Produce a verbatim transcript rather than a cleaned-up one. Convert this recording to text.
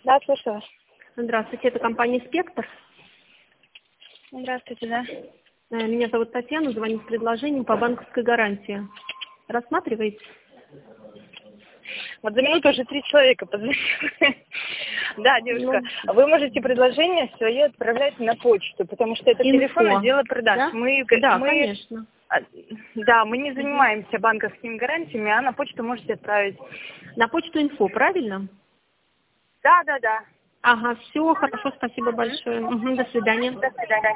Да, слушаю вас. Здравствуйте, это компания «Спектр». Здравствуйте, да. Э, Меня зовут Татьяна, звоню с предложением по банковской гарантии. Рассматриваете? Вот за минуту уже три человека позвонили. Да, девушка, Ну, вы можете предложение свое отправлять на почту, потому что это телефон инфо. отдела продаж. Да? Мы, Да, мы, конечно. а, да, мы не Мгм. занимаемся банковскими гарантиями, а на почту можете отправить. На почту инфо, правильно? Да, да, да. Ага, все, хорошо, спасибо большое. Мгм, до свидания. До свидания.